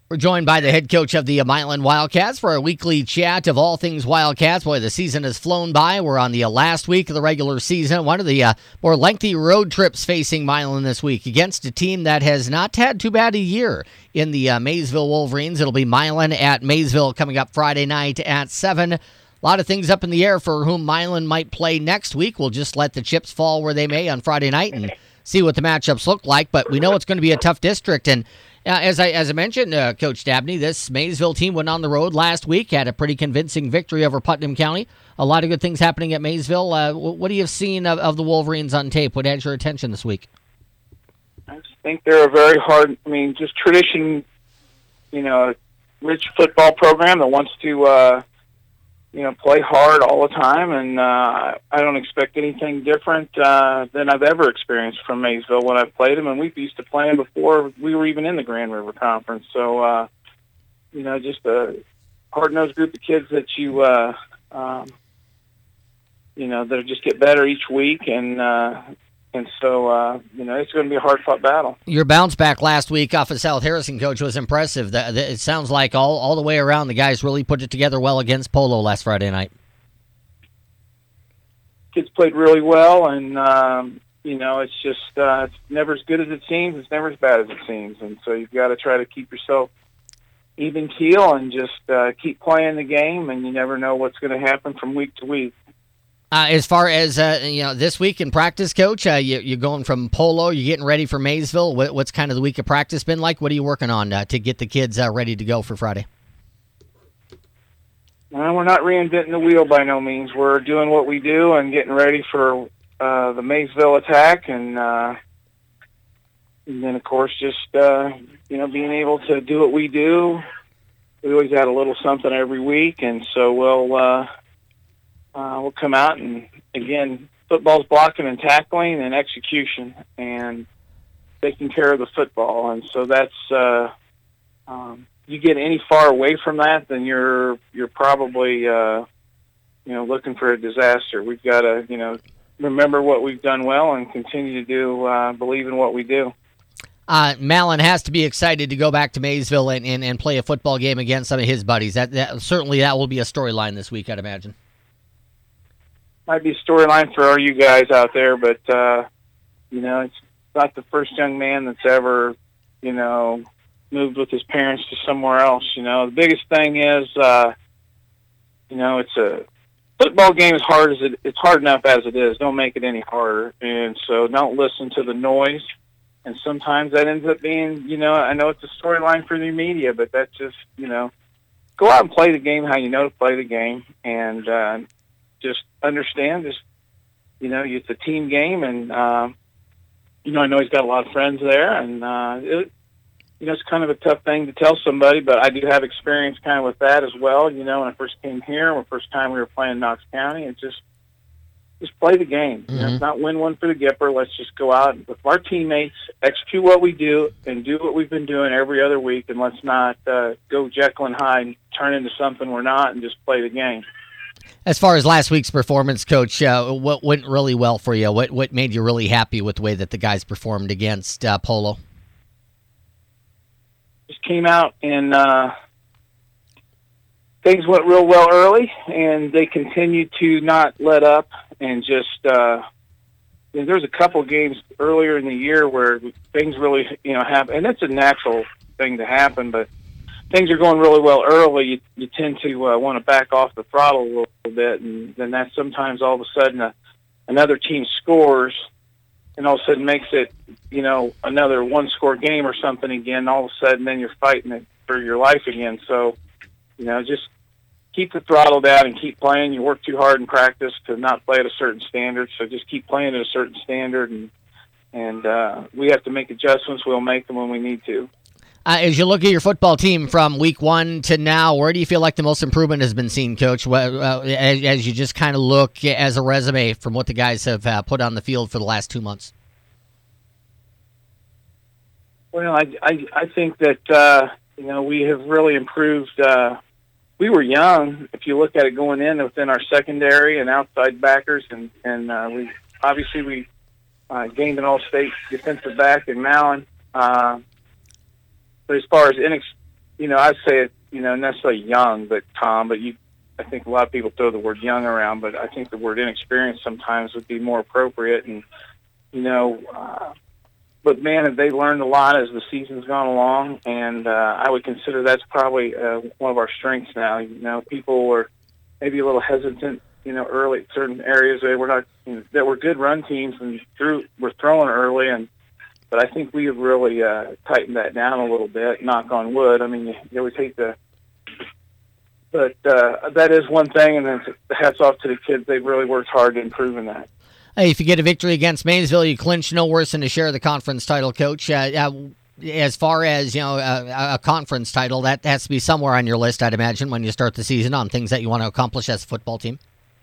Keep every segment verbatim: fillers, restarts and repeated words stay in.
We're joined by the head coach of the Milan Wildcats for our weekly chat of all things Wildcats. Boy, the season has flown by. We're on the uh, last week of the regular season. One of the uh, more lengthy road trips facing Milan this week against a team that has not had too bad a year in the uh, Maysville Wolverines. It'll be Milan at Maysville coming up Friday night at seven. A lot of things up in the air for whom Milan might play next week. We'll just let the chips fall where they may on Friday night and see what the matchups look like. But we know it's going to be a tough district. And Uh, as I as I mentioned, uh, Coach Dabney, this Maysville team went on the road last week, had a pretty convincing victory over Putnam County. A lot of good things happening at Maysville. Uh, what do you have seen of, of the Wolverines on tape? What had your attention this week? I just think they're a very hard, I mean, just tradition, you know, rich football program that wants to, uh, you know, play hard all the time, and uh, I don't expect anything different uh, than I've ever experienced from Maysville when I've played them, and we used to play them before we were even in the Grand River Conference. So, uh, you know, just a hard-nosed group of kids that you, uh, um, you know, that just get better each week, and uh, and so, uh, you know, it's going to be a hard-fought battle. Your bounce back last week off of South Harrison, Coach, was impressive. The, the, it sounds like all, all the way around the guys really put it together well against Polo last Friday night. Kids played really well, and, um, you know, it's just uh, it's never as good as it seems. It's never as bad as it seems. And so you've got to try to keep yourself even keel and just uh, keep playing the game, and you never know what's going to happen from week to week. Uh, as far as, uh, you know, this week in practice, Coach, uh, you, you're going from Polo, you're getting ready for Maysville. What, what's kind of the week of practice been like? What are you working on uh, to get the kids uh, ready to go for Friday? Well, we're not reinventing the wheel by no means. We're doing what we do and getting ready for uh, the Maysville attack, and, uh, and then, of course, just, uh, you know, being able to do what we do. We always add a little something every week, and so we'll uh, – Uh, we'll come out and, again, football's blocking and tackling and execution and taking care of the football. And so that's, uh, um, you get any far away from that, then you're you're probably, uh, you know, looking for a disaster. We've got to, you know, remember what we've done well and continue to do, uh, believe in what we do. Uh, Malin has to be excited to go back to Maysville and, and, and play a football game against some of his buddies. That, that certainly that will be a storyline this week, I'd imagine. Might be a storyline for all you guys out there, but, uh, you know, it's not the first young man that's ever, you know, moved with his parents to somewhere else. You know, the biggest thing is, uh, you know, it's a football game is hard as it, it's hard enough as it is. Don't make it any harder. And so don't listen to the noise. And sometimes that ends up being, you know, I know it's a storyline for the media, but that's just, you know, go out and play the game how you know to play the game. And, uh, just understand, just, you know, it's a team game, and, uh, you know, I know he's got a lot of friends there, and, uh, it, you know, it's kind of a tough thing to tell somebody, but I do have experience kind of with that as well. You know, when I first came here, the first time we were playing Knox County, and just, just play the game. Mm-hmm. You know, it's not win one for the Gipper. Let's just go out with our teammates, execute what we do, and do what we've been doing every other week, and let's not uh, go Jekyll and Hyde and turn into something we're not, and just play the game. As far as last week's performance, Coach, uh, what went really well for you? What what made you really happy with the way that the guys performed against uh, Polo? Just came out and uh, things went real well early, and they continued to not let up. And just uh, you know, there was a couple games earlier in the year where things really, you know, happen, and it's a natural thing to happen, but things are going really well early, you, you tend to uh, want to back off the throttle a little bit, and then that sometimes all of a sudden a, another team scores, and all of a sudden makes it, you know, another one-score game or something again. All of a sudden, then you're fighting it for your life again. So, you know, just keep the throttle down and keep playing. You work too hard in practice to not play at a certain standard, so just keep playing at a certain standard, and and uh, we have to make adjustments. We'll make them when we need to. Uh, as you look at your football team from week one to now, where do you feel like the most improvement has been seen, Coach, uh, as, as you just kind of look as a resume from what the guys have uh, put on the field for the last two months? Well, I, I, I think that, uh, you know, we have really improved. Uh, we were young, if you look at it going in within our secondary and outside backers, and, and uh, we obviously we uh, gained an all-state defensive back in Malin. Uh, But as far as inex- you know, I'd say it, you know, necessarily young, but Tom, but you, I think a lot of people throw the word young around, but I think the word inexperienced sometimes would be more appropriate. And, you know, uh, but man, have they learned a lot as the season's gone along, and uh, I would consider that's probably uh, one of our strengths now. You know, people were maybe a little hesitant, you know, early certain areas they were not, you know, that were good run teams and threw were throwing early, and but I think we have really uh, tightened that down a little bit. Knock on wood. I mean, you, you always hate to, but uh, that is one thing. And then hats off to the kids; they've really worked hard to improve in that. Hey, if you get a victory against Maysville, you clinch no worse than to share the conference title, Coach. Uh, uh, as far as, you know, a, a conference title, that has to be somewhere on your list, I'd imagine, when you start the season on things that you want to accomplish as a football team.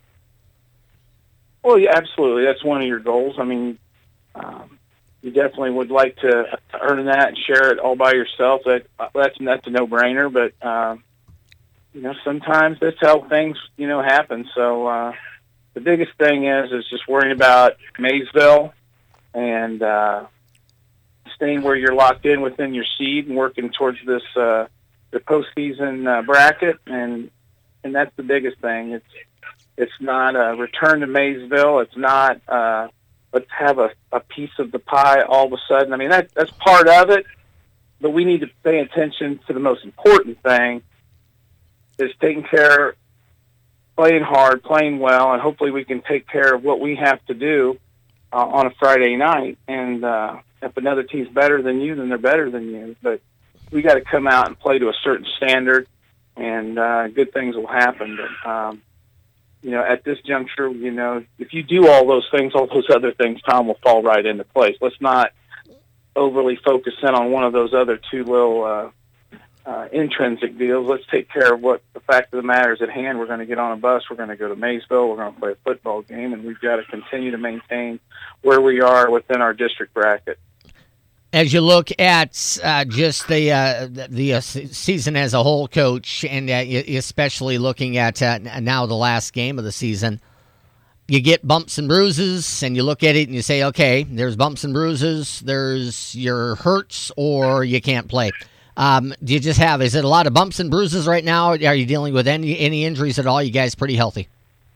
Well, yeah, absolutely. That's one of your goals. I mean, um, you definitely would like to earn that and share it all by yourself. That that's that's a no-brainer. But um, you know, sometimes that's how things, you know, happen. So. Uh, The biggest thing is is just worrying about Maysville and uh, staying where you're locked in within your seed and working towards this uh, the postseason uh, bracket, and and that's the biggest thing. It's it's not a return to Maysville. It's not uh, let's have a, a piece of the pie all of a sudden. I mean, that that's part of it, but we need to pay attention to the most important thing is taking care. Playing hard, playing well, and hopefully we can take care of what we have to do uh, on a Friday night. And uh, if another team's better than you, then they're better than you. But we got to come out and play to a certain standard, and uh, good things will happen. But um, you know, at this juncture, you know, if you do all those things, all those other things, Tom, will fall right into place. Let's not overly focus in on one of those other two little uh, Uh, intrinsic deals. Let's take care of what the fact of the matter is at hand. We're going to get on a bus. We're going to go to Maysville. We're going to play a football game, and we've got to continue to maintain where we are within our district bracket. As you look at uh, just the uh, the uh, season as a whole, Coach, and uh, especially looking at uh, now the last game of the season, you get bumps and bruises, and you look at it and you say, okay, there's bumps and bruises, there's your hurts, or you can't play. Um, do you just have, is it a lot of bumps and bruises right now? Are you dealing with any any injuries at all? You guys pretty healthy?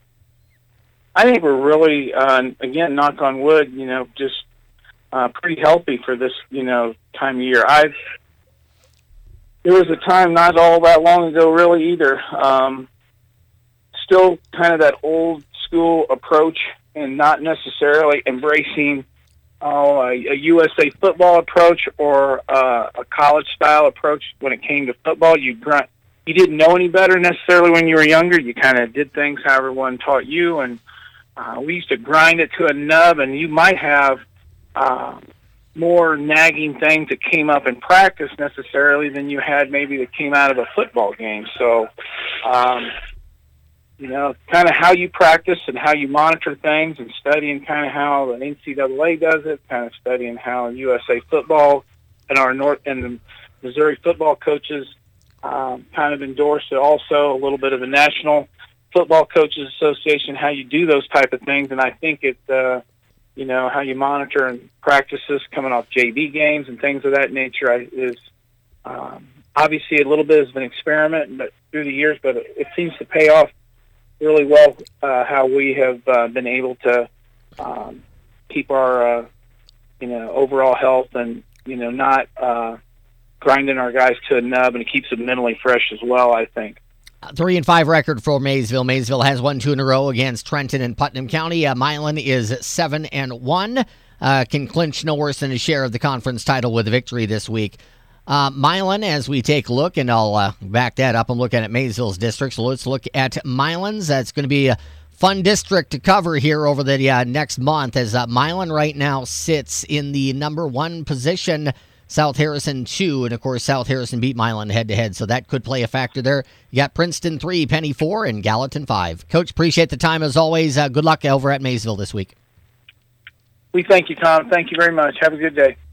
I think we're really, uh, again, knock on wood, you know, just uh, pretty healthy for this, you know, time of year. I've, there was a time not all that long ago really either. Um, still kind of that old school approach and not necessarily embracing Oh, a, a U S A football approach or uh, a college-style approach when it came to football. You grunt, you didn't know any better necessarily when you were younger. You kind of did things how everyone taught you, and uh, we used to grind it to a nub, and you might have uh, more nagging things that came up in practice necessarily than you had maybe that came out of a football game. So, um, you know, kind of how you practice and how you monitor things and studying kind of how the N C double A does it, kind of studying how U S A football and our North and the Missouri football coaches um, kind of endorse it also, a little bit of the National Football Coaches Association, how you do those type of things. And I think it, uh, you know, how you monitor and practice this coming off J V games and things of that nature is um, obviously a little bit of an experiment but through the years, but it seems to pay off really well, uh, how we have uh, been able to um, keep our, uh, you know, overall health and, you know, not uh, grinding our guys to a nub, and it keeps them mentally fresh as well, I think. Three and five record for Maysville. Maysville has won two in a row against Trenton and Putnam County. Uh, Milan is seven and one. Uh, can clinch no worse than a share of the conference title with a victory this week. Uh, Milan, as we take a look, and I'll uh, back that up and look at Maysville's district. So let's look at Milan's. That's going to be a fun district to cover here over the uh, next month, as uh, Milan right now sits in the number one position, South Harrison two, and of course South Harrison beat Milan head-to-head, so that could play a factor there. You got Princeton three, Penny four, and Gallatin five. Coach, appreciate the time as always. Uh, good luck over at Maysville this week. We thank you, Tom. Thank you very much. Have a good day.